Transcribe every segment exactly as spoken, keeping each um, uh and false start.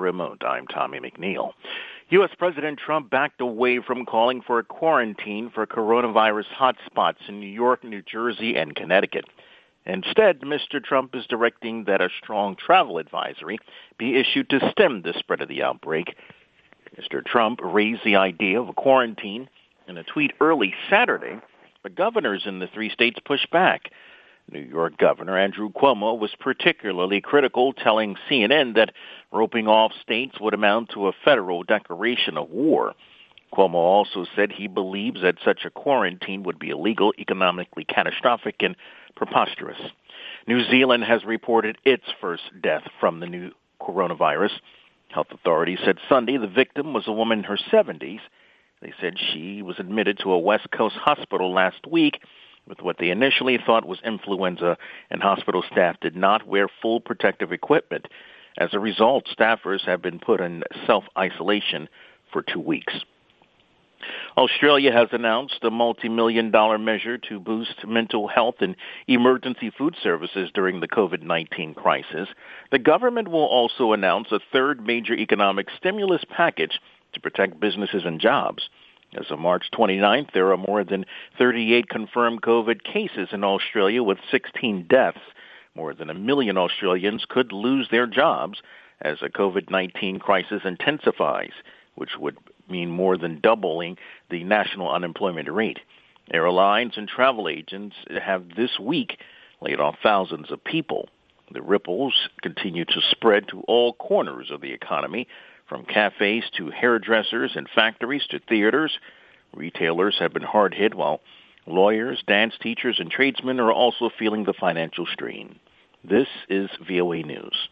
Remote. I'm Tommy McNeil. U S. President Trump backed away from calling for a quarantine for coronavirus hotspots in New York, New Jersey, and Connecticut. Instead, Mister Trump is directing that a strong travel advisory be issued to stem the spread of the outbreak. Mister Trump raised the idea of a quarantine in a tweet early Saturday, but governors in the three states pushed back. New York Governor Andrew Cuomo was particularly critical, telling C N N that roping off states would amount to a federal declaration of war. Cuomo also said he believes that such a quarantine would be illegal, economically catastrophic, and preposterous. New Zealand has reported its first death from the new coronavirus. Health authorities said Sunday the victim was a woman in her seventies. They said she was admitted to a West Coast hospital last week with what they initially thought was influenza, and hospital staff did not wear full protective equipment. As a result, staffers have been put in self-isolation for two weeks. Australia has announced a multi-million dollar measure to boost mental health and emergency food services during the covid nineteen crisis. The government will also announce a third major economic stimulus package to protect businesses and jobs. As of March twenty-ninth, there are more than thirty-eight confirmed COVID cases in Australia with sixteen deaths. More than a million Australians could lose their jobs as the covid nineteen crisis intensifies, which would mean more than doubling the national unemployment rate. Airlines and travel agents have this week laid off thousands of people. The ripples continue to spread to all corners of the economy, from cafes to hairdressers and factories to theaters. Retailers have been hard hit, while lawyers, dance teachers, and tradesmen are also feeling the financial strain. This is V O A News.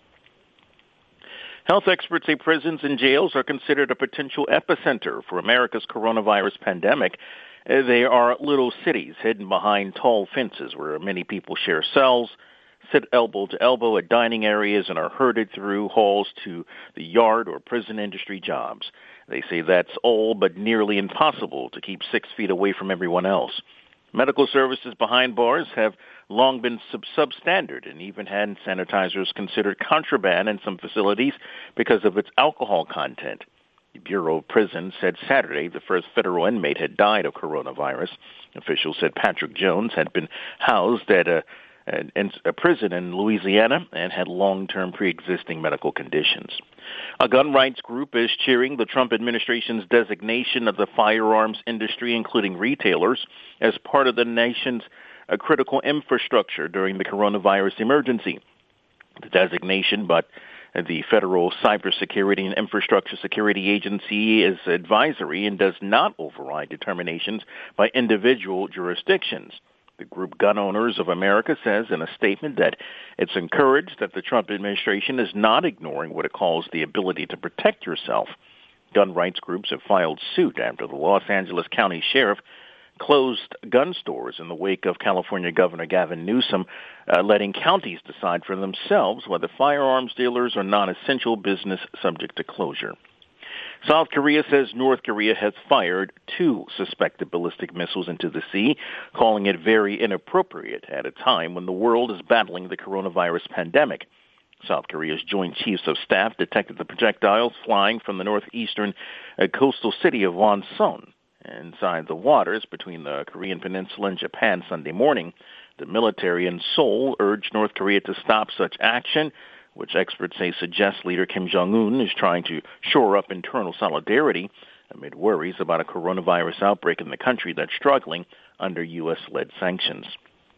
Health experts say prisons and jails are considered a potential epicenter for America's coronavirus pandemic. They are little cities hidden behind tall fences where many people share cells, sit elbow to elbow at dining areas, and are herded through halls to the yard or prison industry jobs. They say that's all but nearly impossible to keep six feet away from everyone else. Medical services behind bars have long been sub- substandard, and even hand sanitizers considered contraband in some facilities because of its alcohol content. The Bureau of Prisons said Saturday the first federal inmate had died of coronavirus. Officials said Patrick Jones had been housed at a in a prison in Louisiana and had long-term pre-existing medical conditions. A gun rights group is cheering the Trump administration's designation of the firearms industry, including retailers, as part of the nation's uh, critical infrastructure during the coronavirus emergency. The designation, but the Federal Cybersecurity and Infrastructure Security Agency, is advisory and does not override determinations by individual jurisdictions. The group Gun Owners of America says in a statement that it's encouraged that the Trump administration is not ignoring what it calls the ability to protect yourself. Gun rights groups have filed suit after the Los Angeles County Sheriff closed gun stores in the wake of California Governor Gavin Newsom uh, letting counties decide for themselves whether firearms dealers are non-essential business subject to closure. South Korea says North Korea has fired two suspected ballistic missiles into the sea, calling it very inappropriate at a time when the world is battling the coronavirus pandemic. South Korea's Joint Chiefs of Staff detected the projectiles flying from the northeastern uh, coastal city of Wonsan inside the waters between the Korean Peninsula and Japan Sunday morning. The military in Seoul urged North Korea to stop such action, which experts say suggests leader Kim Jong-un is trying to shore up internal solidarity amid worries about a coronavirus outbreak in the country that's struggling under U S-led sanctions.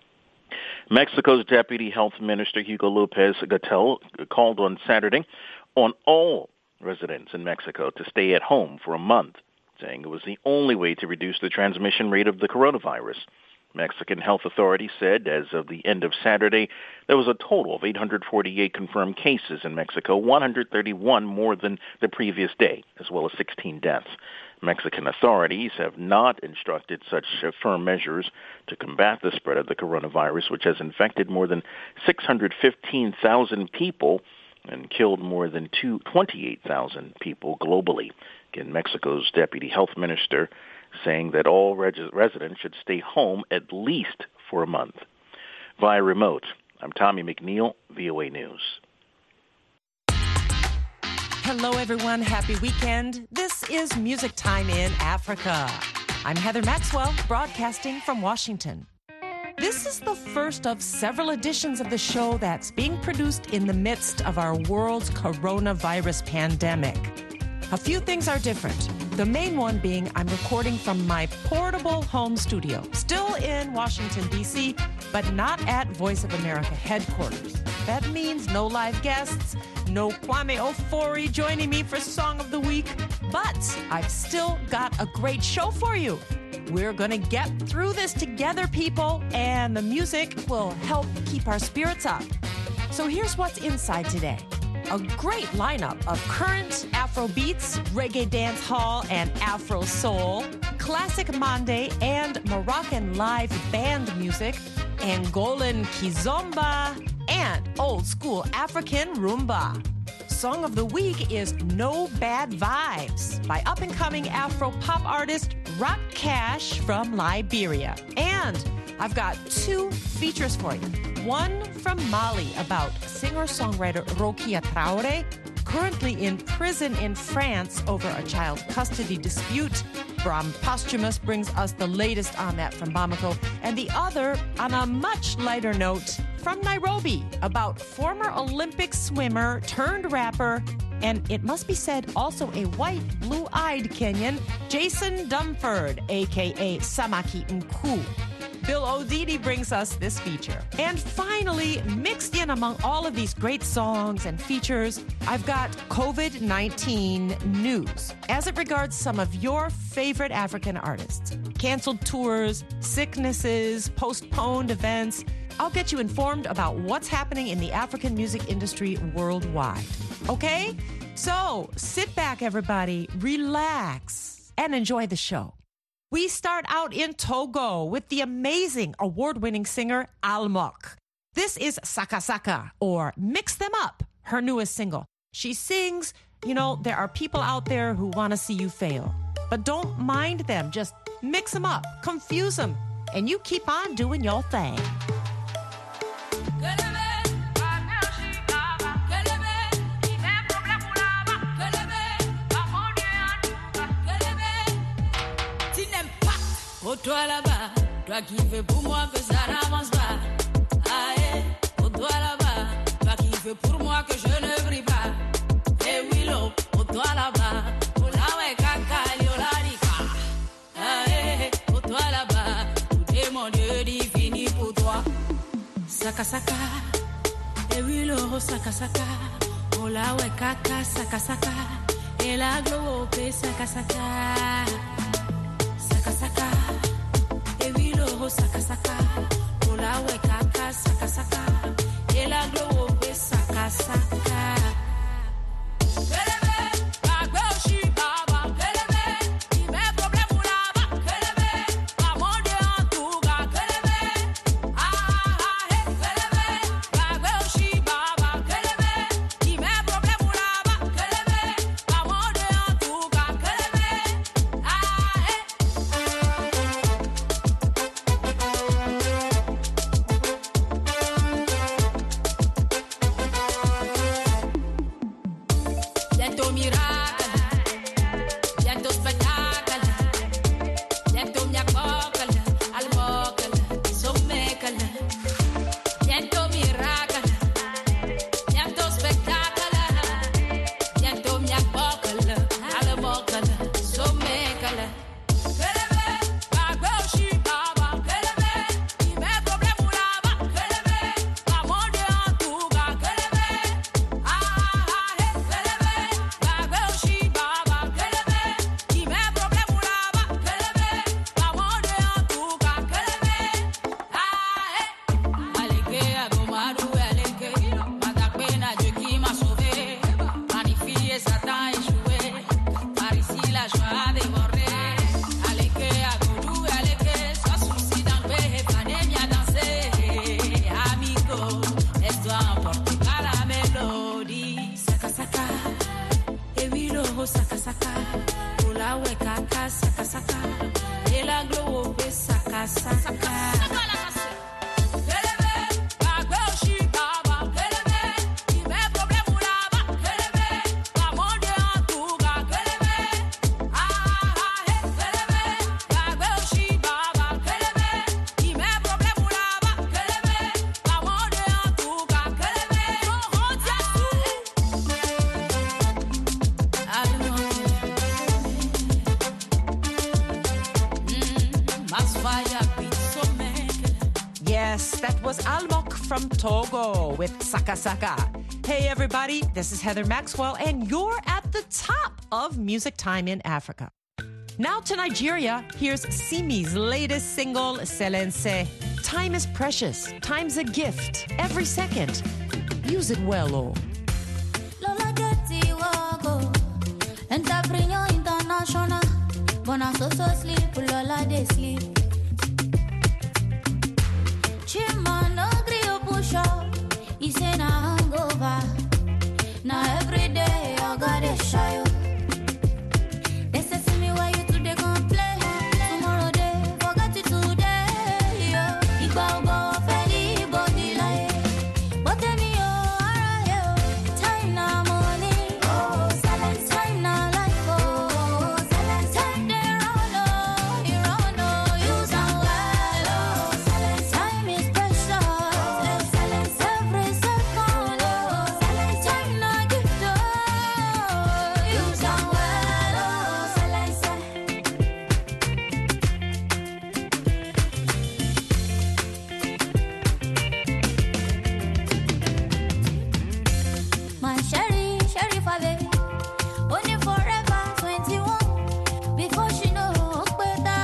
Mexico's Deputy Health Minister Hugo Lopez-Gatell called on Saturday on all residents in Mexico to stay at home for a month, saying it was the only way to reduce the transmission rate of the coronavirus. Mexican health authorities said as of the end of Saturday, there was a total of eight hundred forty-eight confirmed cases in Mexico, one hundred thirty-one more than the previous day, as well as sixteen deaths. Mexican authorities have not instructed such firm measures to combat the spread of the coronavirus, which has infected more than six hundred fifteen thousand people and killed more than twenty-eight thousand people globally. Again, Mexico's deputy health minister saying that all res- residents should stay home at least for a month. Via remote, I'm Tommy McNeil, V O A News. Hello, everyone. Happy weekend. This is Music Time in Africa. I'm Heather Maxwell, broadcasting from Washington. This is the first of several editions of the show that's being produced in the midst of our world's coronavirus pandemic. A few things are different. The main one being I'm recording from my portable home studio, still in Washington, D C, but not at Voice of America headquarters. That means no live guests, no Kwame Ofori joining me for Song of the Week, but I've still got a great show for you. We're going to get through this together, people, and the music will help keep our spirits up. So here's what's inside today. A great lineup of current Afro beats, reggae dance hall, and Afro soul, classic Mande and Moroccan live band music, Angolan kizomba, and old school African rumba. Song of the Week is No Bad Vibes by up-and-coming Afro-pop artist Rock Cash from Liberia. And I've got two features for you. One from Mali about singer-songwriter Rokia Traore, currently in prison in France over a child custody dispute. Bram Posthumous brings us the latest on that from Bamako. And the other, on a much lighter note, from Nairobi, about former Olympic swimmer turned rapper, and it must be said also a white, blue-eyed Kenyan, Jason Dumford, a k a. Samaki Nku. Bill Odidi brings us this feature. And finally, mixed in among all of these great songs and features, I've got COVID nineteen news as it regards some of your favorite African artists. Canceled tours, sicknesses, postponed events. I'll get you informed about what's happening in the African music industry worldwide. Okay? So sit back, everybody, relax, and enjoy the show. We start out in Togo with the amazing award-winning singer Almok. This is Saka Saka, or Mix Them Up, her newest single. She sings, you know, there are people out there who want to see you fail. But don't mind them, just mix them up, confuse them, and you keep on doing your thing. Oh toi là-bas, toi qui veux pour moi que ça n'avance pas. Aïe, oh toi là-bas, toi qui veux pour moi que je ne brille pas. Eh oui l'eau, oh toi là-bas, oh là ouais caca, l'yola l'ika. Aïe, oh toi là-bas, tout est mon Dieu dit fini pour toi. Saka saka, eh oui l'eau, saka saka. Oh là ouais caca, saka saka. Et la globe, saka saka. Saka saka. Saka saka, ola we kaka saka saka, ela glow be saka saka. Kelebe, bagwe oshi baba, kelebe, ibe problem ulaba, kelebe, amonde antuga, kelebe, ah ah he, kelebe, bagwe oshi baba, kelebe, ibe problem ulaba, kelebe, amonde antuga, kelebe, ah he. Saka saka, ola we kaka saka saka, ela glow be saka saka. Kelebe, bagwe oshi baba, kelebe, ibe problem ulaba, kelebe, amonde Yes, that was Almok from Togo with Saka Saka. Hey everybody, this is Heather Maxwell and you're at the top of Music Time in Africa. Now to Nigeria, here's Simi's latest single, Selense. Time is precious. Time's a gift. Every second. Use it well, oh. Lola Getty Wago, Entrepreneur International. Bona so so sleep, Lola they sleep. Chima no grill push up. He say na hangover. Now every day I got a shy. They say see me where you today gon' play. Tomorrow day, forget it today. Yo, Igba Ogo Feli body like. But tell me yo, alright yo. Time na money. Oh, silence. Time na life. Oh, silence. Time they run oh, you run oh, use and well oh, silence. Time is precious. Oh, silence. Every second oh, silence. Time na gift oh, use and well oh, silence. My Sherry, Sherry Fave, only forever twenty-one. Before she know, better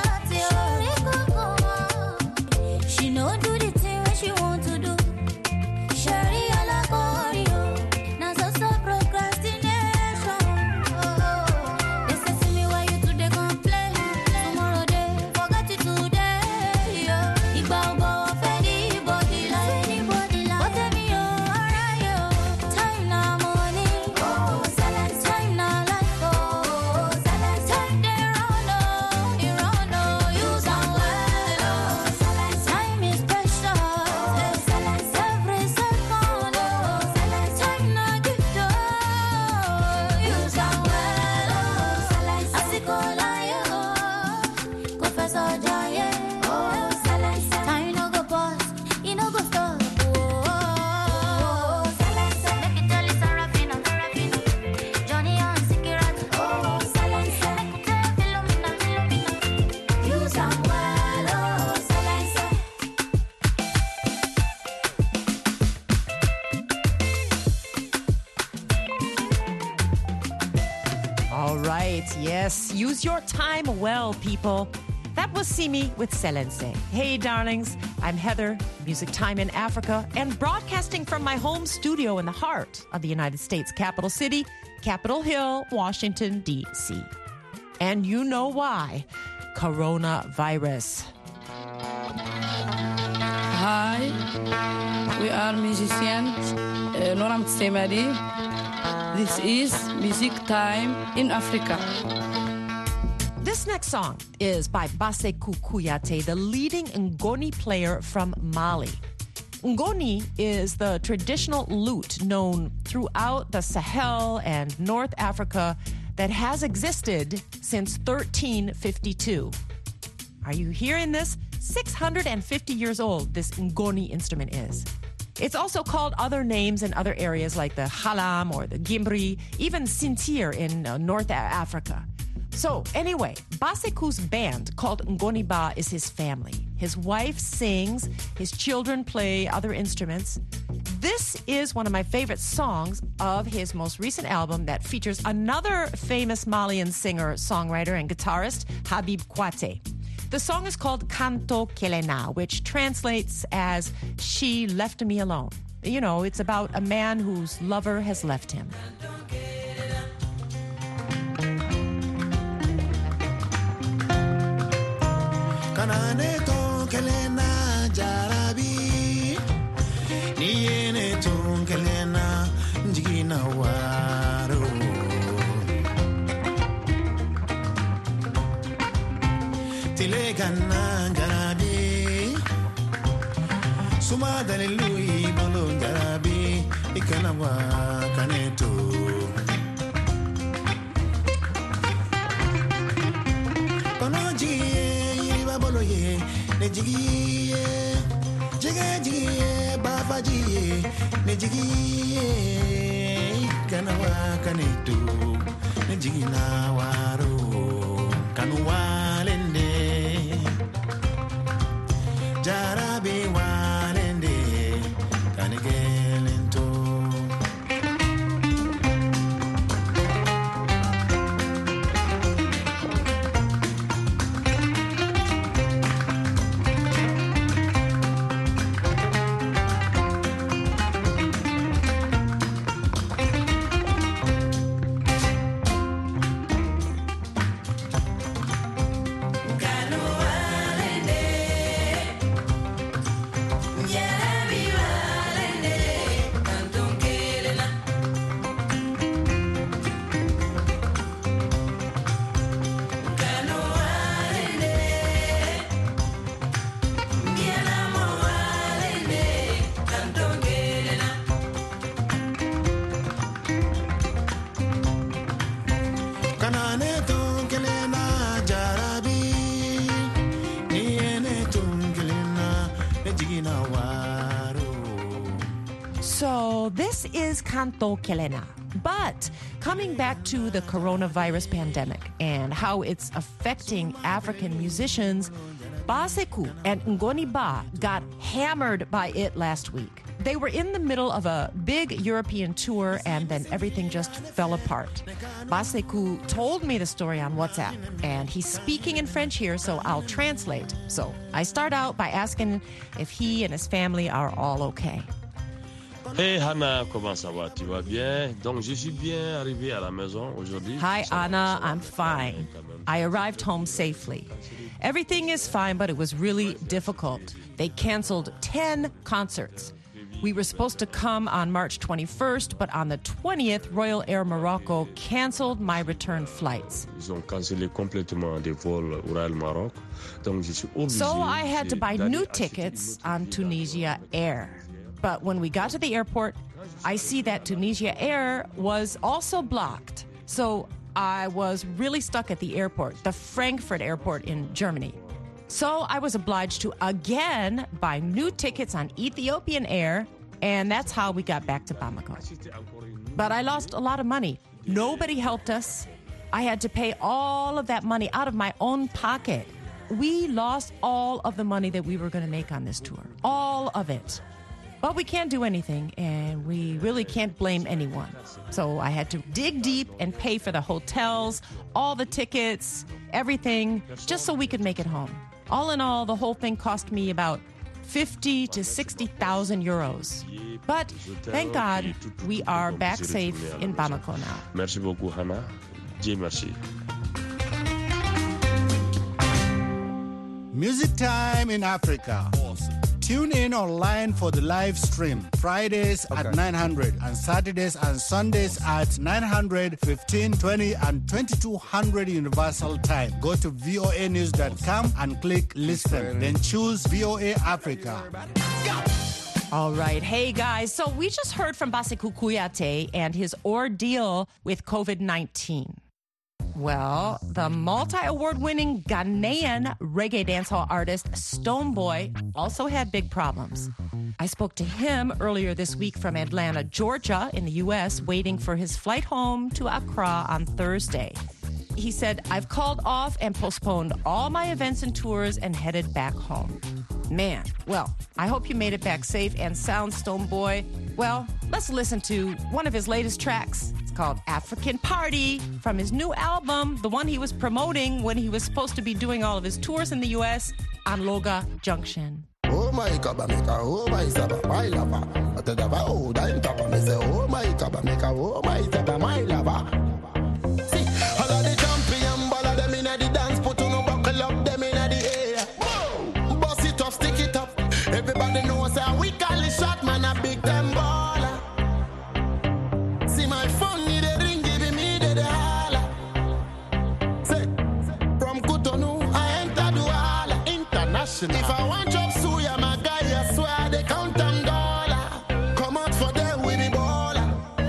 she know do the thing when she want to do. Sherry Alagorio, now so so procrastination. Oh, they say see me where you today gon' play. Tomorrow day, forget it today. Yo, Igba Ogo Feli body like. But tell me yo, alright yo. Time na money. Oh, silence. Time na life. Oh, silence. Time they run oh, you run oh, use and well oh, silence. Time is precious. Oh, silence. Every second oh, silence. Time na gift oh, use and well oh, silence. Asikola yo, Confessor Jaye oh, silence. Time no go pause, it no go stop oh, silence. Make it tell you Sarafina, Sarafina, Johnny and Sikirat oh, silence. Make it tell Philomena, Philomena, use and well oh, silence. All right, yes. Use your time well, people. That was Simi with Selense. Hey, darlings. I'm Heather, Music Time in Africa, and broadcasting from my home studio in the heart of the United States capital city, Capitol Hill, Washington, D C And you know why. Coronavirus. Hi, we are musicians, uh, Noram Tsemadi. This is Music Time in Africa. This next song is by Basekou Kouyate, the leading Ngoni player from Mali. Ngoni is the traditional lute known throughout the Sahel and North Africa that has existed since thirteen fifty-two. Are you hearing this? six hundred fifty years old, this Ngoni instrument is. It's also called other names in other areas like the Halam or the Gimbri, even Sintir in uh, North Africa. So anyway, Basekou's band called Ngoniba is his family. His wife sings, his children play other instruments. This is one of my favorite songs of his most recent album that features another famous Malian singer, songwriter, and guitarist, Habib Kouate. The song is called Kanto Kelena, which translates as She Left Me Alone. You know, it's about a man whose lover has left him. Kanane Kelena Jarabi Niene Kelena Jigina Waro Tilegana Jarabi Suma Dalilui Bolo Jarabi Ikanawa Kaneto Konoji Babolo ye Nejigi Jigi Babaji Nejigi Kanawa Kaneto Nejigina Waro Kanuwa Jarabe wa Kanane tunkelena jarabi. Niene tunkelena nejigina waru. So this is Canto Kelena. But coming back to the coronavirus pandemic and how it's affecting African musicians, Baseku and Ngoni Ba got hammered by it last week. They were in the middle of a big European tour and then everything just fell apart. Baseku told me the story on WhatsApp and he's speaking in French here, so I'll translate. So I start out by asking if he and his family are all okay. Hey Hannah, comment ça va? Tu vas bien? Donc je suis bien arrivé à la maison aujourd'hui. Hi Anna, I'm fine. I arrived home safely. Everything is fine, but it was really difficult. They canceled ten concerts. We were supposed to come on March twenty-first, but on the twentieth, Royal Air Morocco canceled my return flights. Ils ont cancellé complètement des vols au Royal Maroc. Donc je suis obligé. So I had to buy new tickets on Tunisia Air. But when we got to the airport, I see that Tunisia Air was also blocked. So I was really stuck at the airport, the Frankfurt airport in Germany. So I was obliged to again buy new tickets on Ethiopian Air, and that's how we got back to Bamako. But I lost a lot of money. Nobody helped us. I had to pay all of that money out of my own pocket. We lost all of the money that we were going to make on this tour. All of it. But we can't do anything, and we really can't blame anyone. So I had to dig deep and pay for the hotels, all the tickets, everything, just so we could make it home. All in all, the whole thing cost me about fifty to sixty thousand euros. But thank God we are back safe in Bamako now. Merci beaucoup, Hannah. Dieu merci. Music Time in Africa. Awesome. Tune in online for the live stream Fridays okay. at nine hundred and Saturdays and Sundays at nine hundred, fifteen, twenty and twenty-two hundred Universal Time. Go to V O A news dot com and click listen. Then choose V O A Africa. All right. Hey, guys. So we just heard from Baseku Kouyaté and his ordeal with covid nineteen. Well, the multi-award-winning Ghanaian reggae dancehall artist Stonebwoy also had big problems. I spoke to him earlier this week from Atlanta, Georgia, in the U S, waiting for his flight home to Accra on Thursday. He said, I've called off and postponed all my events and tours and headed back home. Man, well, I hope you made it back safe and sound, Stonebwoy. Well, let's listen to one of his latest tracks. It's called African Party from his new album, the one he was promoting when he was supposed to be doing all of his tours in the U S on Loga Junction. Oh my kabameka, oh my saba, my lava. Atadava, oh, dime tapa, me say, oh my kabameka, oh my saba, my lava. See, all of the champion, ball of them in the dance, put on a buckle up, them in the air. Whoa, bust it up, stick it up. Everybody knows how we call it shot, man, a big time baller. See my phone, need a ring, giving me the dollar. Say, from Cotonou, I enter Douala, international. If I want job, suya, my guy, I swear they count them dollar. Come out for them with the baller.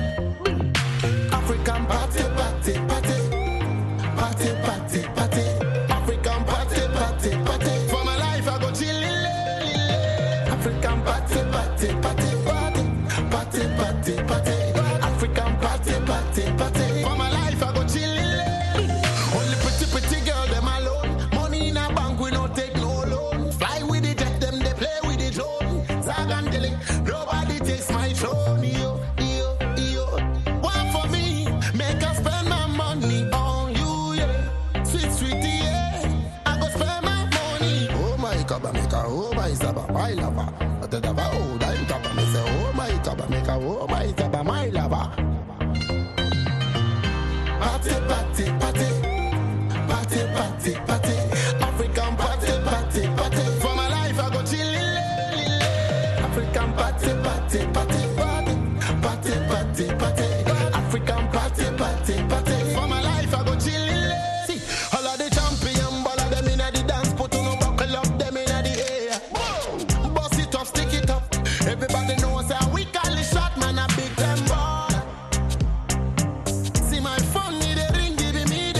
African party, party, party. Party, party, party. African party, party, party. For my life, I go chillin'. African party, party, party. Party, party, party. African party, party, party. For my life, I go chillin'. Only pretty, pretty girl, them alone. Money in a bank, we don't take no loan. Fly with the jet, them they play with the drone. Zag and Dilly, nobody takes my throne. Yo, yo, yo. One for me, make us spend my money on you, yeah. Sweet, sweetie, yeah. I go spend my money. Oh my kabameka, oh my saba, my lover. Atadava, oh, dime tapa, me say, oh my kabameka, oh my saba, my lover. Party, party, party. Party, party, party. African party, party, party. For my life, I go chillin'. African party, party, party. Party, party, party. African party, party, party. For my life, I go chillin'. See, all of the champion, ball of them in the dance, put on a buckle up, them in the air. Whoa, bust it up, stick it up. Everybody knows how we call it shot, man, a big time baller. See my phone, need a ring, giving me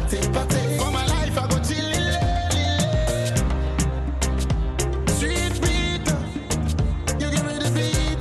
party, party. For my life, I go chillin'. Sweet beat, you give me the beat.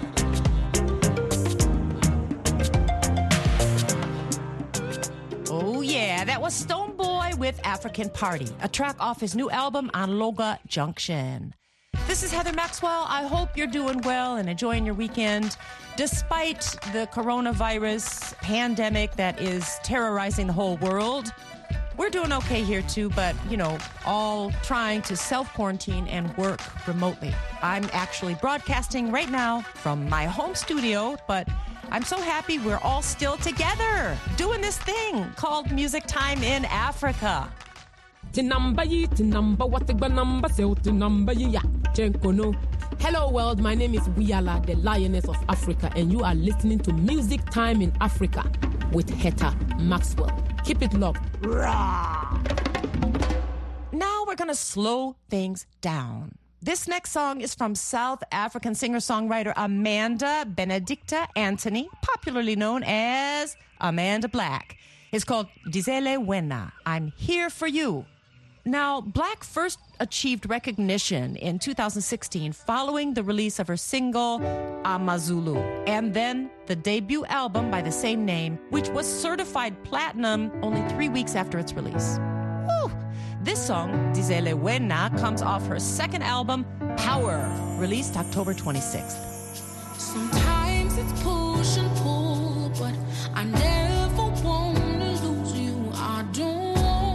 Oh, yeah, that was Stonebwoy with African Party, a track off his new album Anloga Junction. This is Heather Maxwell. I hope you're doing well and enjoying your weekend. Despite the coronavirus pandemic that is terrorizing the whole world, we're doing okay here too, but, you know, all trying to self-quarantine and work remotely. I'm actually broadcasting right now from my home studio, but I'm so happy we're all still together doing this thing called Music Time in Africa. Tinamba yi, tinamba watigba number, so tinamba yi ya, chenkono. Hello world, my name is Wiala, the Lioness of Africa, and you are listening to Music Time in Africa with Heather Maxwell. Keep it locked. Rah! Now we're gonna slow things down. This next song is from South African singer-songwriter Amanda Benedicta Anthony, popularly known as Amanda Black. It's called Dizele Wena, I'm Here For You. Now, Black first achieved recognition in two thousand sixteen following the release of her single, Amazulu, and then the debut album by the same name, which was certified platinum only three weeks after its release. Whew. This song, Dizele Wena, comes off her second album, Power, released October twenty-sixth. Sometimes it's push and pull, but I never want to lose you. I don't.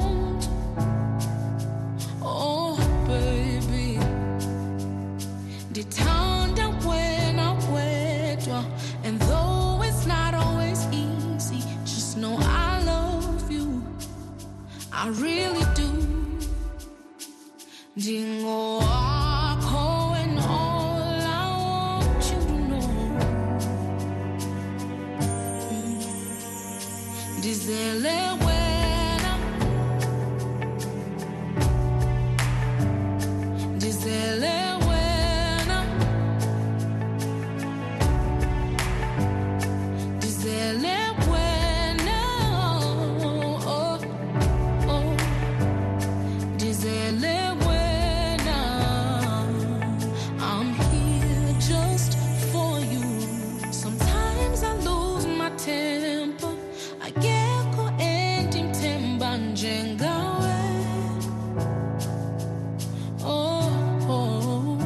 Oh, baby, the time that when I wait, and though it's not always easy, just know I love you. I really do. Dingo wako and all I want you to know. Dizele wena, dizele wena, dizele wena, oh, oh, dizele wena, I'm here just for you. Sometimes I lose my temper, I get caught ending temba njengawe. Oh, oh,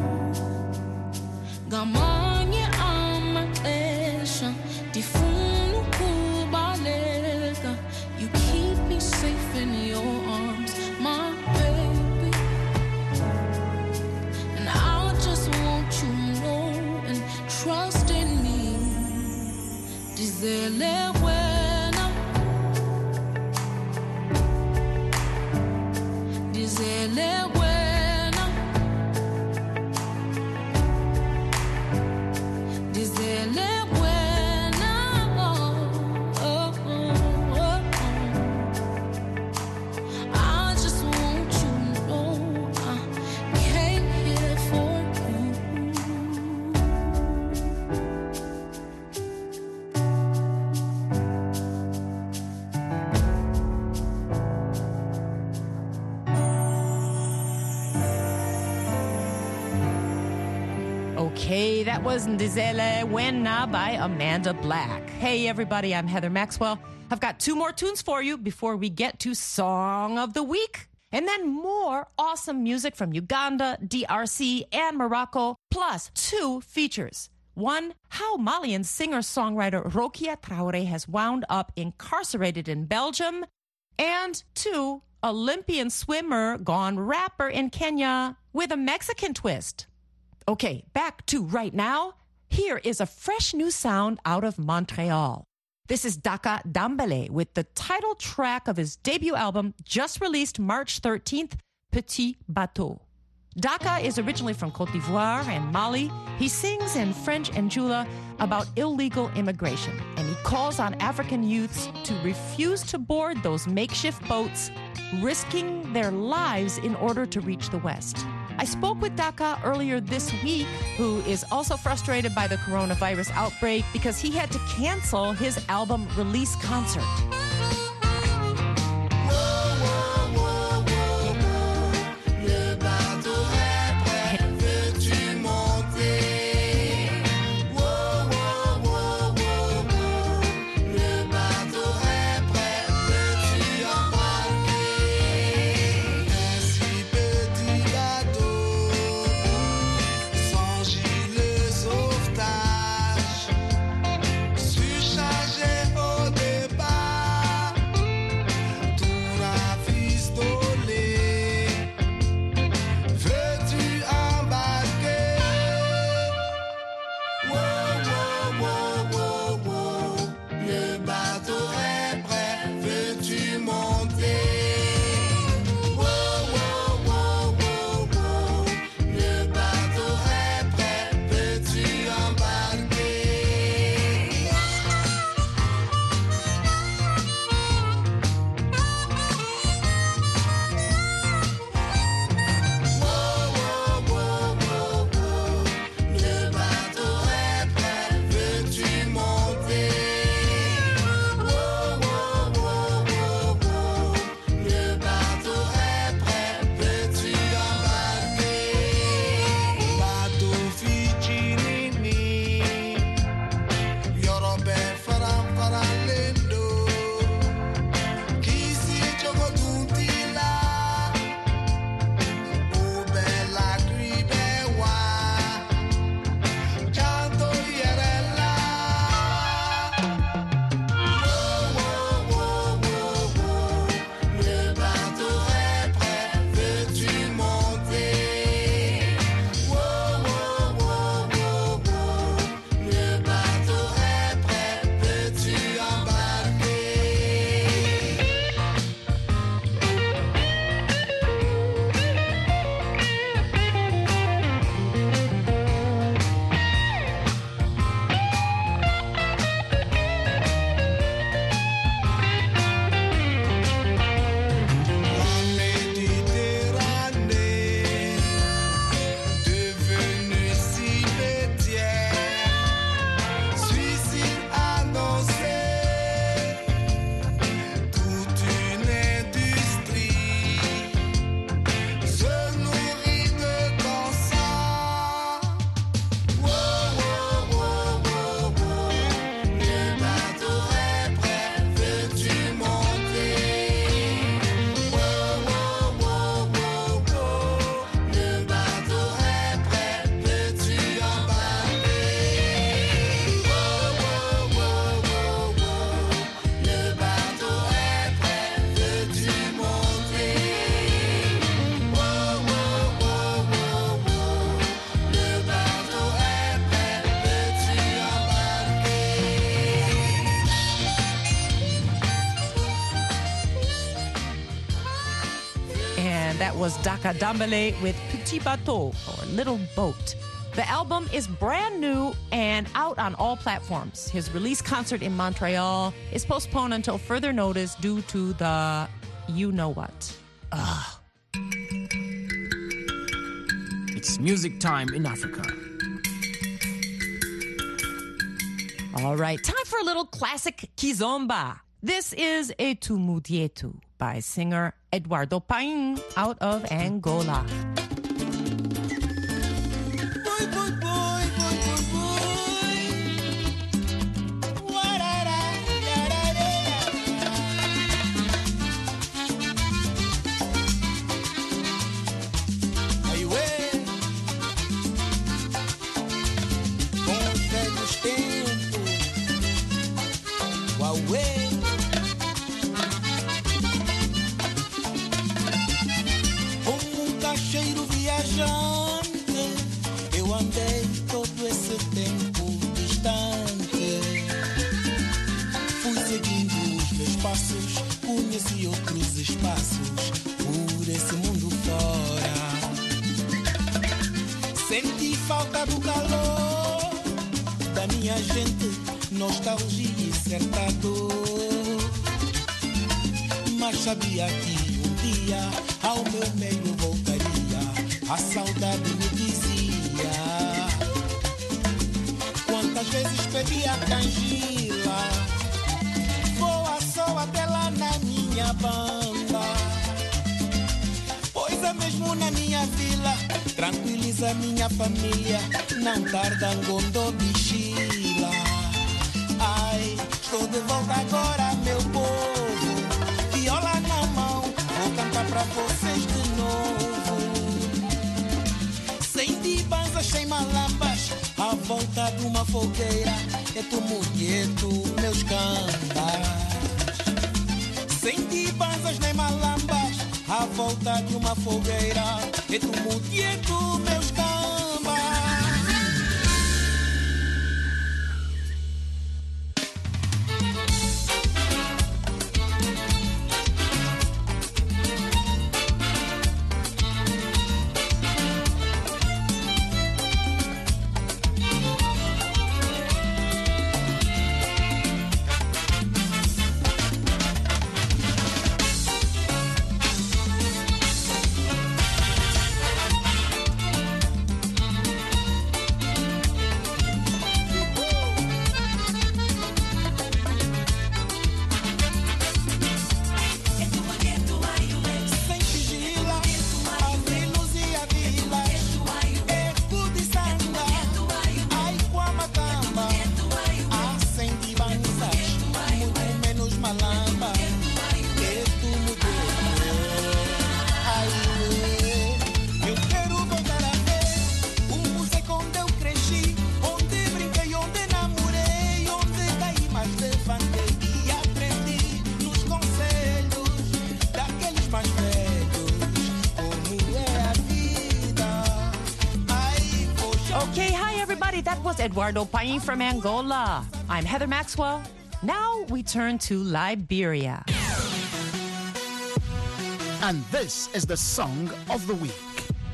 ngamanye amaxesha ndifuna ukubaleka. You keep me safe in your arms, my baby, and I just want you to know and trust in me. Dizele wena, dizele wena, dizele wena, oh, oh, oh, oh. I just want you to know I came here for you. Okay, that was Ndizele Wena by Amanda Black. Hey, everybody, I'm Heather Maxwell. I've got two more tunes for you before we get to Song of the Week. And then more awesome music from Uganda, D R C, and Morocco, plus two features. One, how Malian singer-songwriter Rokia Traore has wound up incarcerated in Belgium. And two, Olympian swimmer gone rapper in Kenya with a Mexican twist. Okay, back to right now. Here is a fresh new sound out of Montreal. This is Daka Dambele with the title track of his debut album, just released March thirteenth, Petit Bateau. Daka is originally from Côte d'Ivoire and Mali. He sings in French and Jula about illegal immigration, and he calls on African youths to refuse to board those makeshift boats, risking their lives in order to reach the West. I spoke with Daka earlier this week, who is also frustrated by the coronavirus outbreak because he had to cancel his album release concert. No That was Daka Dambele with Petit Bateau, or Little Boat. The album is brand new and out on all platforms. His release concert in Montreal is postponed until further notice due to the you-know-what. Ugh. It's music time in Africa. All right, time for a little classic kizomba. This is Etu Mudietu by singer Eduardo Paim out of Angola. Eu andei todo esse tempo distante. Fui seguindo os meus passos, conheci outros espaços por esse mundo fora. Senti falta do calor da minha gente, nostalgia e certa dor. Mas sabia que um dia ao meu meio eu voltaria. A saudade me dizia. Quantas vezes pedi a canjila, voa só até lá na minha banda. Pois é mesmo na minha vila, tranquiliza minha família, não tarda Ngondo bichila. Ai, estou de volta agora, meu povo, viola na mão, vou cantar pra vocês de novo. Sem dibanzas, sem malambas, à volta de uma fogueira, é tu mulheto, meus cambas. Sem dibanzas, nem malambas, à volta de uma fogueira, é tu mulheto, meus cambas. Eduardo Paim from Angola. I'm Heather Maxwell. Now we turn to Liberia. And this is the Song of the Week.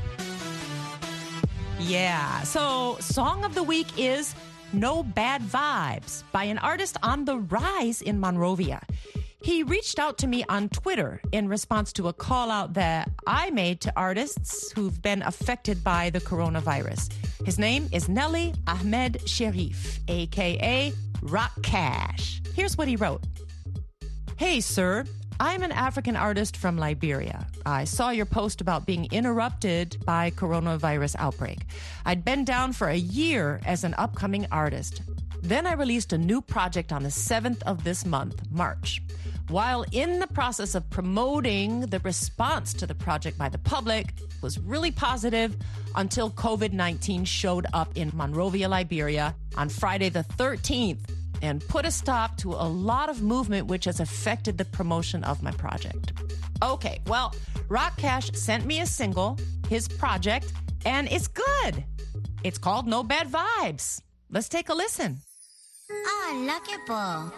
Yeah, so Song of the Week is No Bad Vibes by an artist on the rise in Monrovia. He reached out to me on Twitter in response to a call out that I made to artists who've been affected by the coronavirus. His name is Nelly Ahmed Sherif, a k a. Rock Cash. Here's what he wrote. Hey, sir. I'm an African artist from Liberia. I saw your post about being interrupted by coronavirus outbreak. I'd been down for a year as an upcoming artist. Then I released a new project on the seventh of this month, March. While in the process of promoting, the response to the project by the public was really positive until covid nineteen showed up in Monrovia, Liberia on Friday the thirteenth and put a stop to a lot of movement which has affected the promotion of my project. Okay, well, Rock Cash sent me a single, his project, and it's good. It's called No Bad Vibes. Let's take a listen. Ah, lucky po.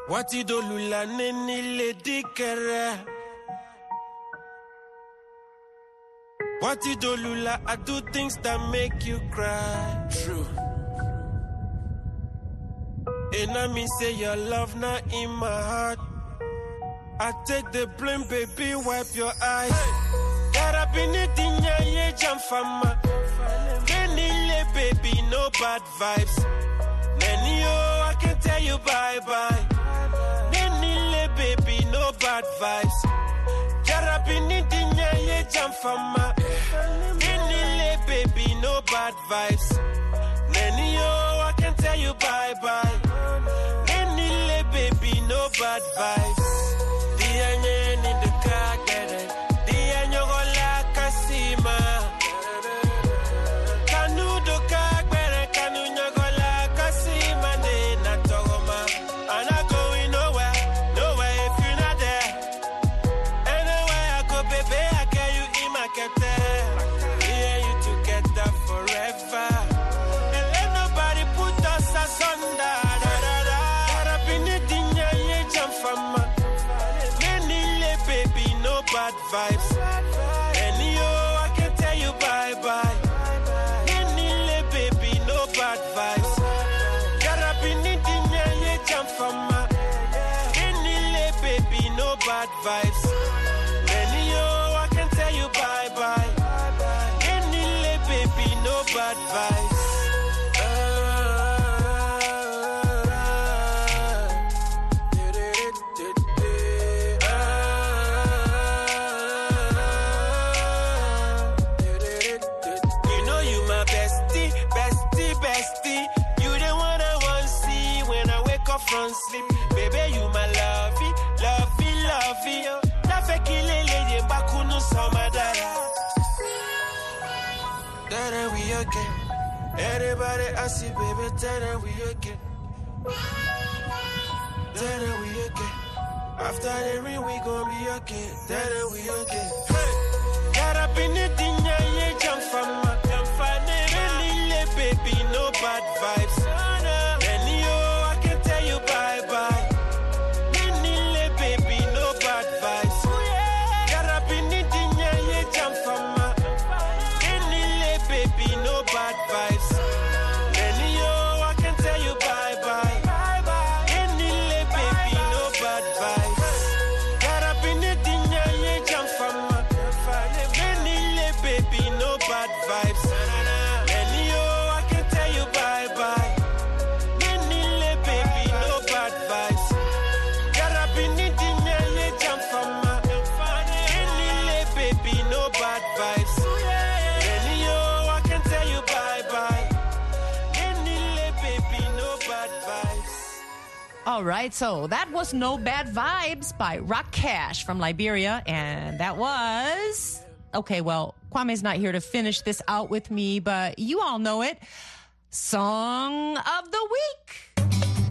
Wati do lula neni le dikere. Wati do lula, I do things that make you cry. True. And I mean say your love not in my heart. I take the blame, baby, wipe your eyes. Gotta be needing ya ye jump fama. Nenile, baby, no bad vibes. Nenio, I can tell you bye bye. Nenile, baby, no bad vibes. Gotta be needing ya ye jump fama. Nenile, baby, no bad vibes. Nenio, I can tell you bye bye. Nenile, baby, no bad vibes. Dianye in the car, get it. Dianye gola kasima. Kanu do ka gbere, kanu nyagola kasima de na togoma. I'm not going nowhere, nowhere if you're not there. Anywhere I go, baby, I get you in my kete. Yeah, you together forever. And let nobody put us asunder. Da da da. Gotta be needing ya, yeah, jump from my. Baby, no bad vibes. And yo, I can tell you bye bye. Nenile, baby, no bad vibes. Gotta be needing ya, yeah, jump from my. Nenile, baby, no bad vibes. And yo, I can tell you bye bye. Nenile, baby, no bad vibes. From sleep, baby, you my lovey, lovey, lovey. Na fekilele ye bakunu samadara. Then we okay. Everybody I see, baby, then we okay. Then we okay. After the ring, we gon' be okay. Then we okay. Hey, gotta be needing ya, yeah, jump from my jump from the baby, no bad vibes. Bye bye. Nenile, baby, no bad vibes. Gotta be needing ya, yeah, jump from my. Nenile, baby, no bad vibes. Nenio, I can tell you bye bye. Nenile, baby, no bad vibes. Gotta be needing ya, yeah, jump from my. Nenile, baby, no bad vibes. Nenio, I can tell you bye bye. All right, so that was No Bad Vibes by Rock Cash from Liberia, and that was... Okay, well, Kwame's not here to finish this out with me, but you all know it. Song of the Week.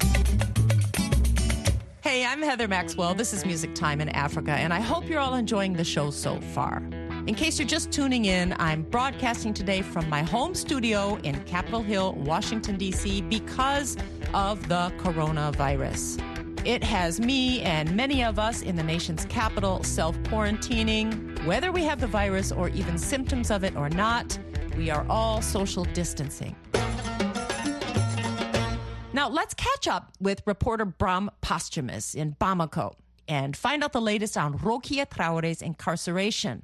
Hey, I'm Heather Maxwell. This is Music Time in Africa, and I hope you're all enjoying the show so far. In case you're just tuning in, I'm broadcasting today from my home studio in Capitol Hill, Washington, D C, because of the coronavirus. It has me and many of us in the nation's capital self-quarantining. Whether we have the virus or even symptoms of it or not, we are all social distancing. Now, let's catch up with reporter Bram Posthumus in Bamako and find out the latest on Rokia Traore's incarceration.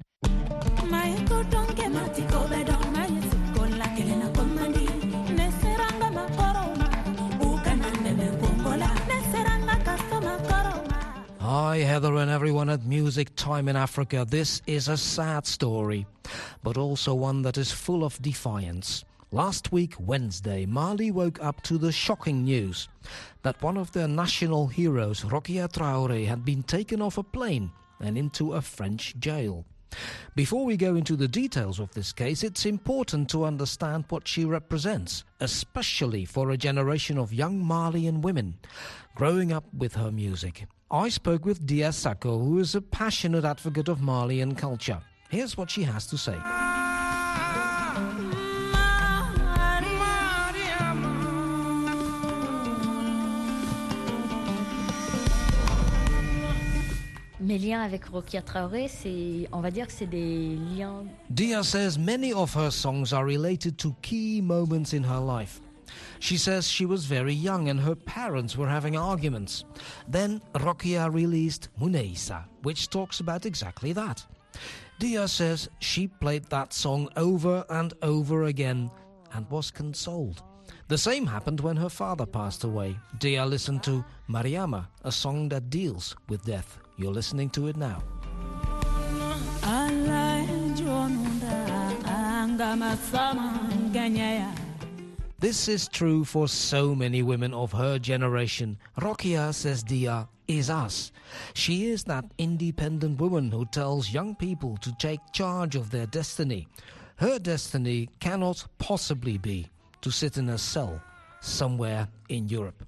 Hi, Heather and everyone at Music Time in Africa. This is a sad story, but also one that is full of defiance. Last week, Wednesday, Mali woke up to the shocking news that one of their national heroes, Rokia Traore, had been taken off a plane and into a French jail. Before we go into the details of this case, it's important to understand what she represents, especially for a generation of young Malian women growing up with her music. I spoke with Dia Sako, who is a passionate advocate of Malian culture. Here's what she has to say. Mes liens avec Rokia Traoré, c'est, on va dire que c'est des liens. Dia says many of her songs are related to key moments in her life. She says she was very young and her parents were having arguments. Then Rokia released Muneisa, which talks about exactly that. Dia says she played that song over and over again and was consoled. The same happened when her father passed away. Dia listened to Mariama, a song that deals with death. You're listening to it now. This is true for so many women of her generation. Rokia, says Dia, is us. She is that independent woman who tells young people to take charge of their destiny. Her destiny cannot possibly be to sit in a cell somewhere in Europe.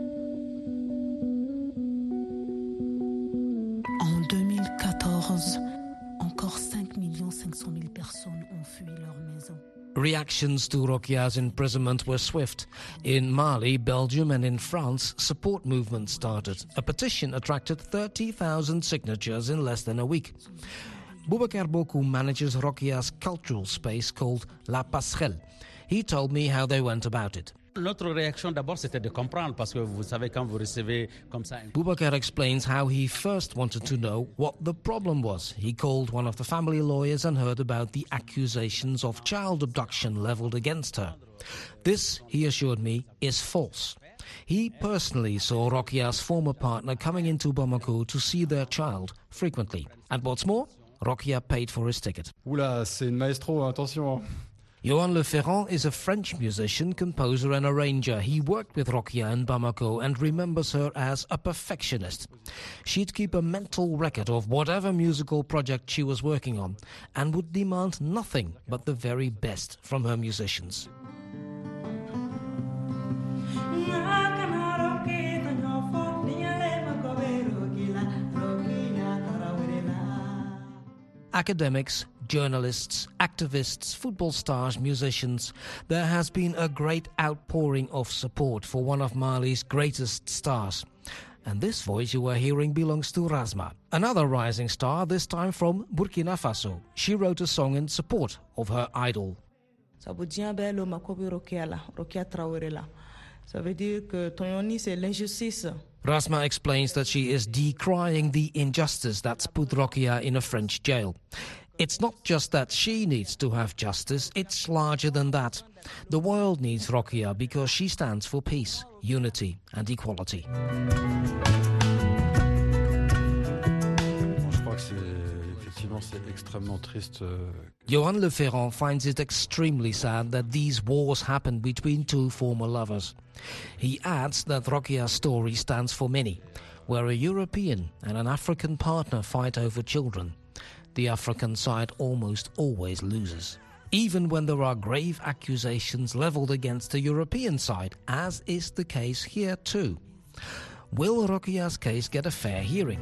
En deux mille quatorze, encore cinq millions cinq cent mille personnes ont fui leur maison. Reactions to Rokia's imprisonment were swift. In Mali, Belgium and in France, support movements started. A petition attracted thirty thousand signatures in less than a week. Boubacar Bokou manages Rokia's cultural space called La Passerelle. He told me how they went about it. Notre réaction d'abord c'était de comprendre parce que vous savez quand vous recevez comme ça. Boubacar explains how he first wanted to know what the problem was. He called one of the family lawyers and heard about the accusations of child abduction leveled against her. This, he assured me, is false. He personally saw Rokia's former partner coming into Bamako to see their child frequently. And what's more, Rokia paid for his ticket. Oula, c'est une maestro, attention. Johan Le Ferrand is a French musician, composer and arranger. He worked with Rokia in Bamako and remembers her as a perfectionist. She'd keep a mental record of whatever musical project she was working on and would demand nothing but the very best from her musicians. Academics, journalists, activists, football stars, musicians, there has been a great outpouring of support for one of Mali's greatest stars. And this voice you are hearing belongs to Rasma, another rising star, this time from Burkina Faso. She wrote a song in support of her idol. Ça veut dire que Rokia là, Rokia Traoré là. Ça veut dire que Toyoni c'est l'injustice. Rasma explains that she is decrying the injustice that's put Rokia in a French jail. It's not just that she needs to have justice, it's larger than that. The world needs Rokia because she stands for peace, unity and equality. Johan Le Ferrand finds it extremely sad that these wars happened between two former lovers. He adds that Rokia's story stands for many, where a European and an African partner fight over children. The African side almost always loses, even when there are grave accusations leveled against the European side, as is the case here too. Will Rokia's case get a fair hearing?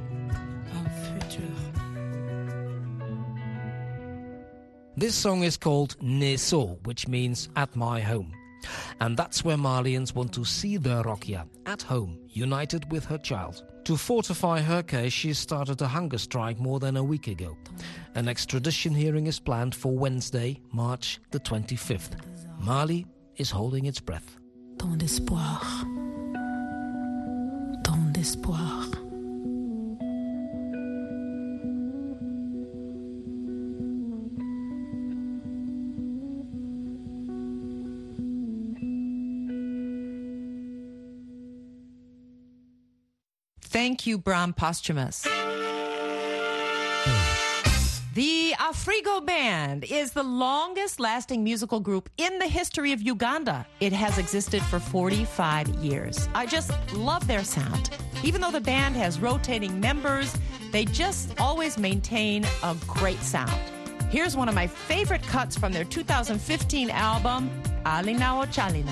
This song is called Neso, which means at my home. And that's where Malians want to see their Rokia, at home, united with her child. To fortify her case, she started a hunger strike more than a week ago. An extradition hearing is planned for Wednesday, March the twenty-fifth. Mali is holding its breath. Tant d'espoir. Tant d'espoir. Thank you, Bram Posthumus. The Afrigo Band is the longest-lasting musical group in the history of Uganda. It has existed for forty-five years. I just love their sound. Even though the band has rotating members, they just always maintain a great sound. Here's one of my favorite cuts from their two thousand fifteen album, Alina Ochalina.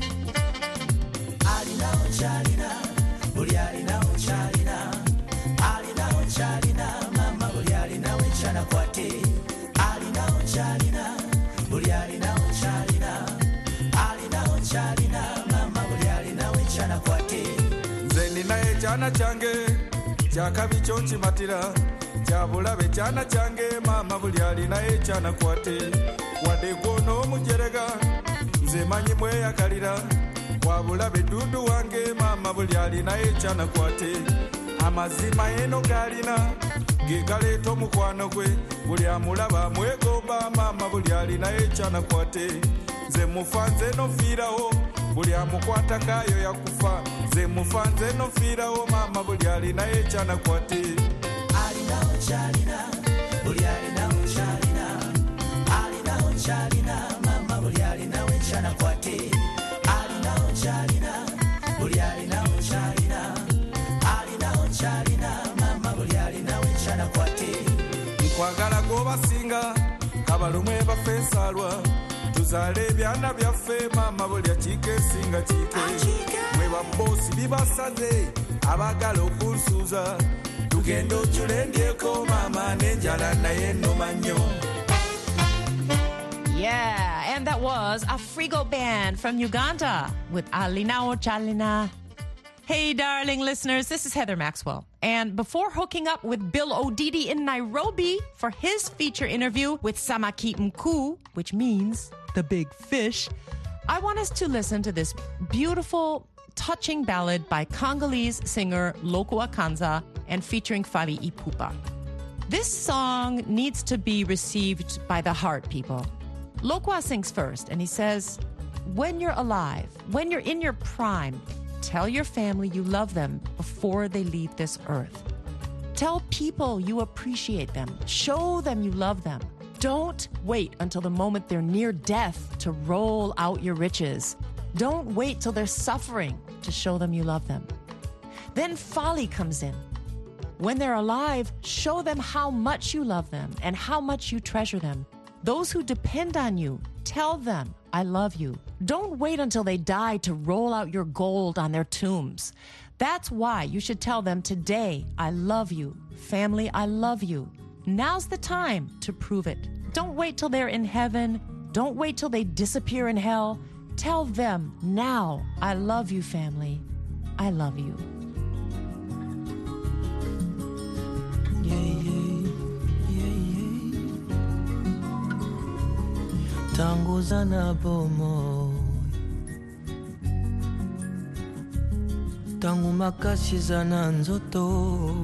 Alina Ochalina. Bulialina Ochalina, Alina Ochalina, Mama Bulialina Ochana Kwate, Alina Ochalina, Bulialina Ochalina, Alina Ochalina, Mama Bulialina Ochana Kwate. Zenina Echana Change, kyakabi kyo kimatira kyabulabe kyana kyange maama buli alina ekyana kwate wadde gw'onoomujerega nze manyi mweyakalira wabulabe dudu wange maama buli alina ekyana kwate amazima eno galina ge galeeta omukwano gwe buli amulaba mwegomba maama buli alina ekyana kwate nze mufa nze nofiirawo buli amukwata kaayo yakufa nze mufa nze nofiirawo maama buli alina ekyana kwate alinawo kyalina buli alinawo kyalina alinawo kyalina maama buli alinawo ekyana kwate alinawo kyalina buli alinawo kyalina alinawo kyalina maama buli alinawo ekyana kwate nkwagala g'obasinga kabalumwe bafe ensaalwa tuzaale ebyana byaffe maama buli akiika esinga kiike mwe babosi bibasaze abagala okunsuuza tugenda ojjula endyeko maama n'enjala naye ennuma nnyo. Yeah, and that was a Frigo band from Uganda with Alinao Chalina. Hey, darling listeners, this is Heather Maxwell. And before hooking up with Bill Odidi in Nairobi for his feature interview with Samaki Mkuu, which means the big fish, I want us to listen to this beautiful, touching ballad by Congolese singer Lokua Kanza and featuring Fally Ipupa. This song needs to be received by the heart, people. Lokua sings first, and he says, when you're alive, when you're in your prime, tell your family you love them before they leave this earth. Tell people you appreciate them. Show them you love them. Don't wait until the moment they're near death to roll out your riches. Don't wait till they're suffering to show them you love them. Then Fally comes in. When they're alive, show them how much you love them and how much you treasure them. Those who depend on you, tell them, I love you. Don't wait until they die to roll out your gold on their tombs. That's why you should tell them today, I love you. Family, I love you. Now's the time to prove it. Don't wait till they're in heaven. Don't wait till they disappear in hell. Tell them now, I love you, family. I love you. Yeah, yeah. Tango zana bomo tangu makasi zana nzoto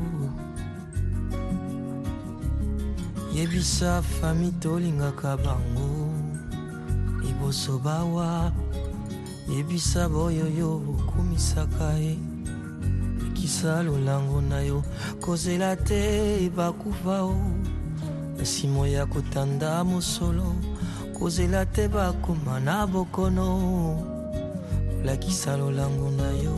yebisa fami tolingaka bango liboso bawa yebisa boyoyo okumisaka ye ekisa lolango na yo kozela te bakufa o nsimo ya kotanda mosolo kozela te bakoma na bokono olakisa lolango na yo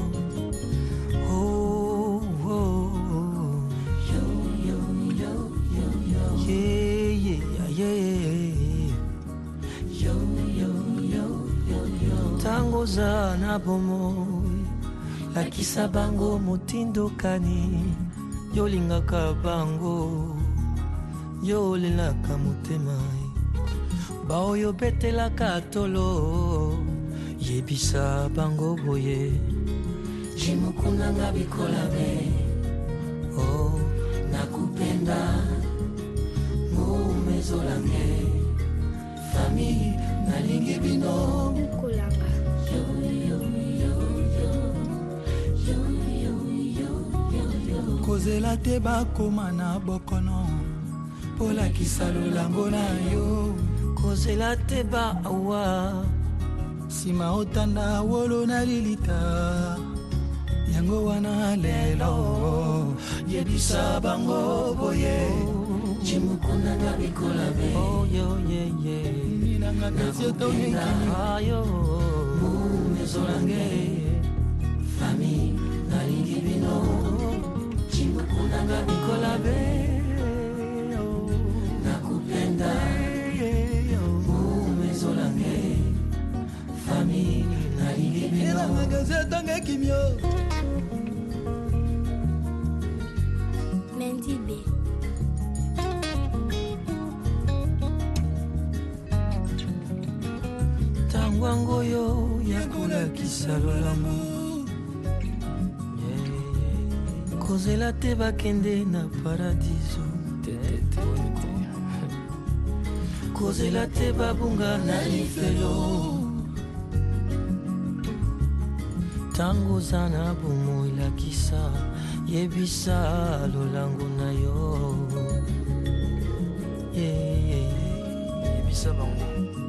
oh, oh, oh. Yo, yo, yo, yo, yo. Yeah, yeah, yeah. Yo, yo, yo, yo, yo. Tango za na bomoy lakisa bango motindokani yolingaka bango yolelaka motema baoyo betelaka tolo yebisa bango boye jimukunanga bikolabe oh nakupenda mumezolange fami nalingi bino mukulanga yo yo yo yo yo yo yo yo kozela te bakoma na bokono polakisa lolango na yo kozela te ba awa sima otanda wolo na lilita yango wana lelo yebisa bango boye chimukuna na bikolabe oh yo ye ye minanga kasieto ayo mumezolange fami nalingi bino chimukuna na bikolabe nakupenda Mendibe tangwango yo yakula kisalolango kozela te bakende na paradiso kozela te babunga na lifelo tango zana bomo ilakisa yebisa lolango na yo yebisa bango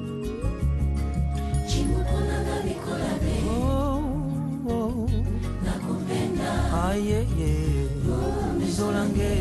chimukonanga bikola be oh nakupenda aye ye mizolange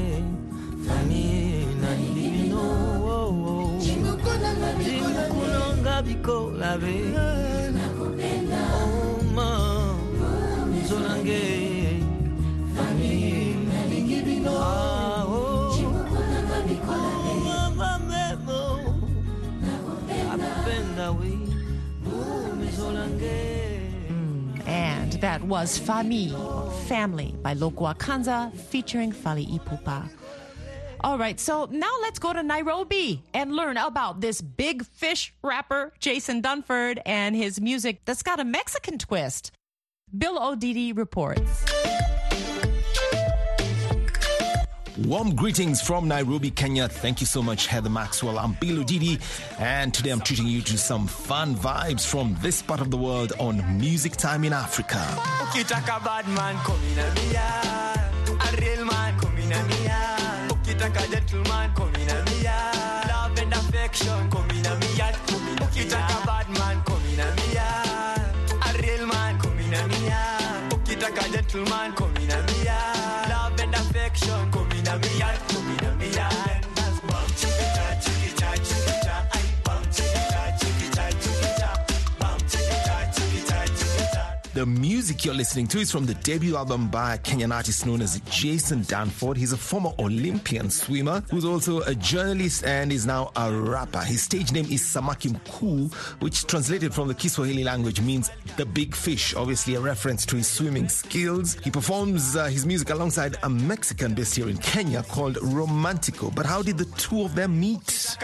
fami na libino chimukonanga bikola be chimukonanga bikola be nakupenda oh ma mizolange fami na libino oh chimukonanga bikola be mama memo nakupenda we mizolange. And that was Fami, or Family, by Lokwa Kanza, featuring Fally Ipupa. All right, so now let's go to Nairobi and learn about this big fish rapper, Jason Dunford, and his music that's got a Mexican twist. Bill O'Didi reports. Warm greetings from Nairobi, Kenya. Thank you so much, Heather Maxwell. I'm Bill O'Didi, and today I'm treating you to some fun vibes from this part of the world on Music Time in Africa. Ukitaka bad man, come in a mia. A real man, come in a mia. Ukitaka gentleman, come in a mia. Love and affection, come in a mia. Ukitaka bad man, come in a mia. A real man, come in a mia. Ukitaka gentleman, come in a mia. Love and affection, come in a mia. Come in a mia. Bum chicka chicka chicka, ay bum chicka chicka chicka, bum chicka chicka chicka. The music you're listening to is from the debut album by a Kenyan artist known as Jason Dunford. He's a former Olympian swimmer who's also a journalist and is now a rapper. His stage name is Samaki Mkuu, which translated from the Kiswahili language means the big fish, obviously a reference to his swimming skills. He performs uh, his music alongside a Mexican based here in Kenya called Romantico. But how did the two of them meet?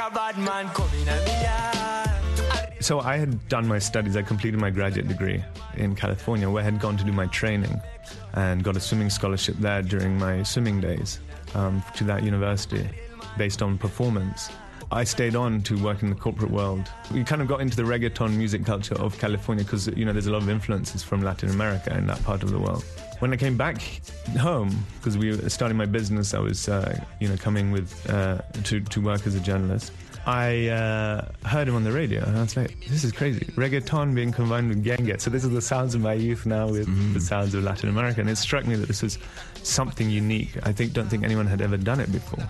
So I had done my studies. I completed my graduate degree in California, where I had gone to do my training and got a swimming scholarship there during my swimming days um, to that university based on performance. I stayed on to work in the corporate world. We kind of got into the reggaeton music culture of California because, you know, there's a lot of influences from Latin America in that part of the world. When I came back home, because we were starting my business, I was, uh, you know, coming with uh, to, to work as a journalist. I uh, heard him on the radio, and I was like, this is crazy. Reggaeton being combined with genge. So this is the sounds of my youth now with mm. the sounds of Latin America. And it struck me that this was something unique. I think don't think anyone had ever done it before.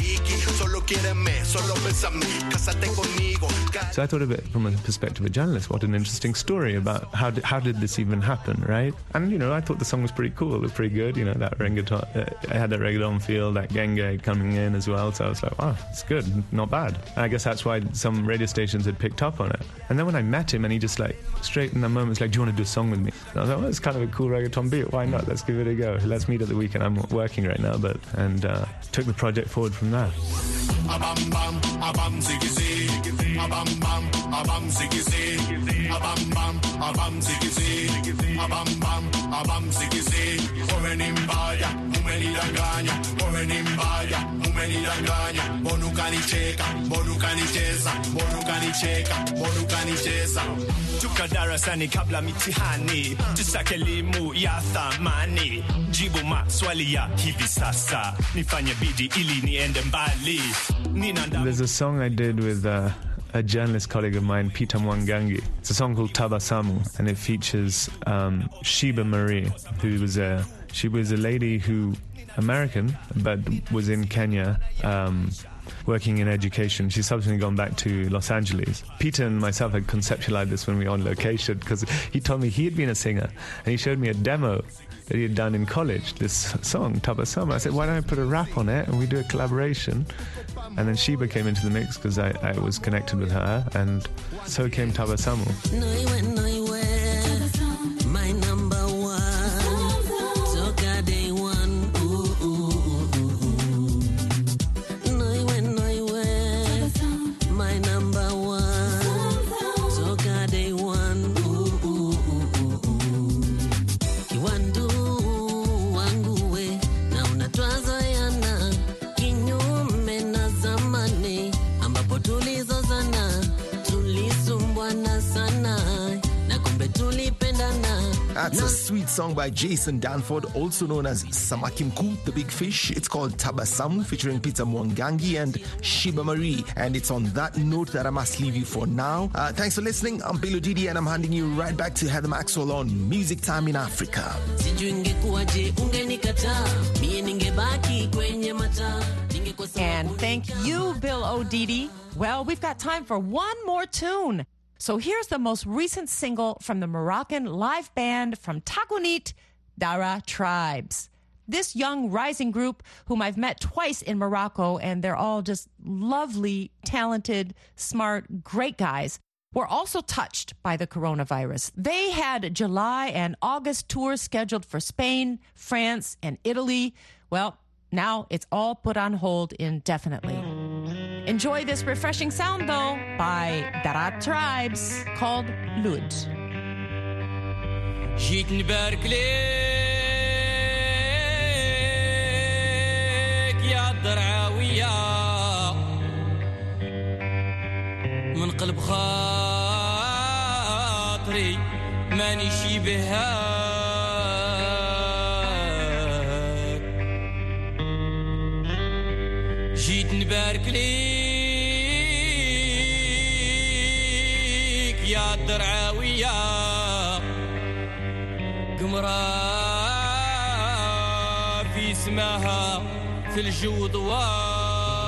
So I thought of it from a perspective of a journalist. What an interesting story about how did, how did this even happen, right? And, you know, I thought the song was pretty cool. It was pretty good. You know, that reggaeton, uh, it had that reggaeton feel, that genge coming in as well. So I was like, wow, it's good, not bad. And I guess that's why some radio stations had picked up on it. And then when I met him and he just like, straight in that moment, was like, do you want to do a song with me? And I was like, well, it's kind of a cool reggaeton beat. Why not? Let's give it a go. Let's meet at the weekend. I'm working right now, but, and uh, took the project forward from there. Abam bam, abam ziggy zig, abam bam, abam ziggy zig, abam bam, abam ziggy zig, abam bam, abam ziggy zig. Umenimbaya, umenidanganya, umenimbaya, umenidanganya. Bonukanicheka, bonukanicheza, bonukanicheka, bonukanicheza. Tuka darasani kabla mitihani, tusake elimu ya thamani. Jibu maswali ya hivi sasa, nifanye bidii ili niende mbali. There's a song I did with uh, a journalist colleague of mine, Peter Mwangangi. It's a song called Tabasamu, and it features um, Sheba Marie, who was a she was a lady who American but was in Kenya. Um, working in education. She's subsequently gone back to Los Angeles. Peter and myself had conceptualized this when we were on location because he told me he had been a singer and he showed me a demo that he had done in college, this song, Tabasamu. I said, why don't I put a rap on it and we do a collaboration? And then Sheba came into the mix because I, I was connected with her, and so came Tabasamu. My number one, Soca day one, ooh, ooh, ooh, ooh. Noiwe, noiwe, my number one, Soca day one, ooh, ooh, ooh, ooh. Kiwandu wangu we, That's a sweet song by Jason Danford, also known as Samaki Mkuu, the Big Fish. It's called Tabasamu, featuring Peter Mwangangi and Shiba Marie. And it's on that note that I must leave you for now. Uh, thanks for listening. I'm Bill Odidi, and I'm handing you right back to Heather Maxwell on Music Time in Africa. And thank you, Bill Odidi. Well, we've got time for one more tune. So here's the most recent single from the Moroccan live band from Tagounit, Dara Tribes. This young rising group, whom I've met twice in Morocco, and they're all just lovely, talented, smart, great guys, were also touched by the coronavirus. They had July and August tours scheduled for Spain, France, and Italy. Well, now it's all put on hold indefinitely. Enjoy this refreshing sound, though, by Dara Tribes, called Lud. جيت نبارك ليك يا الدرعاوية من قلب خاطري ماني شي بهاك جيت نبارك ليك يا الدرعاوية قمرة في سماها في الجو ضوار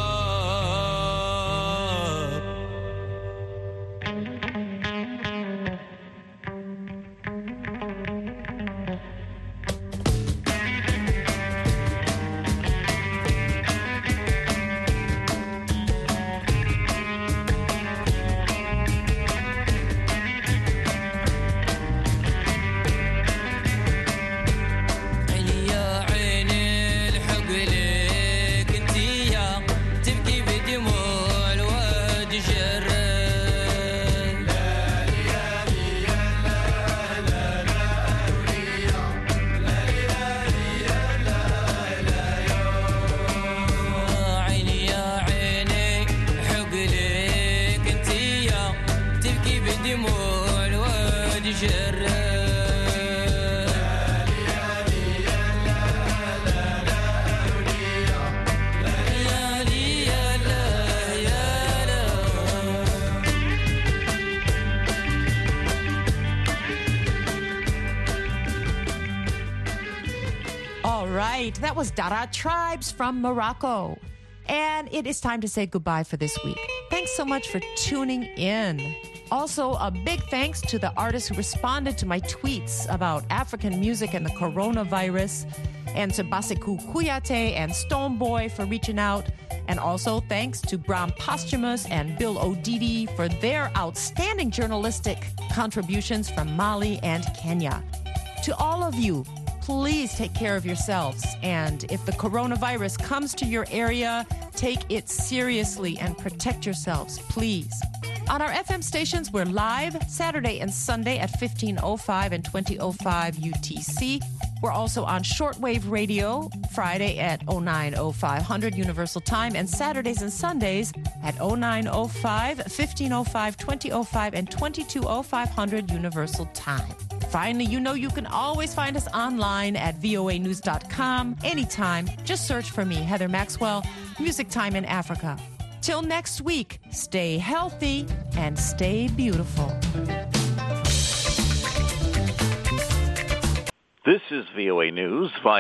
That was Dara Tribes from Morocco. And it is time to say goodbye for this week. Thanks so much for tuning in. Also, a big thanks to the artists who responded to my tweets about African music and the coronavirus, and to Basiku Kuyate and Stoneboy for reaching out. And also thanks to Bram Posthumous and Bill Odidi for their outstanding journalistic contributions from Mali and Kenya. To all of you, please take care of yourselves. And if the coronavirus comes to your area, take it seriously and protect yourselves, please. On our F M stations, we're live Saturday and Sunday at fifteen oh five and twenty oh five U T C. We're also on shortwave radio Friday at oh nine oh five hundred Universal Time, and Saturdays and Sundays at oh nine oh five, fifteen oh five, twenty oh five, and twenty-two oh five hundred Universal Time. Finally, you know you can always find us online at V O A news dot com anytime. Just search for me, Heather Maxwell, Music Time in Africa. Till next week, stay healthy and stay beautiful. This is V O A News via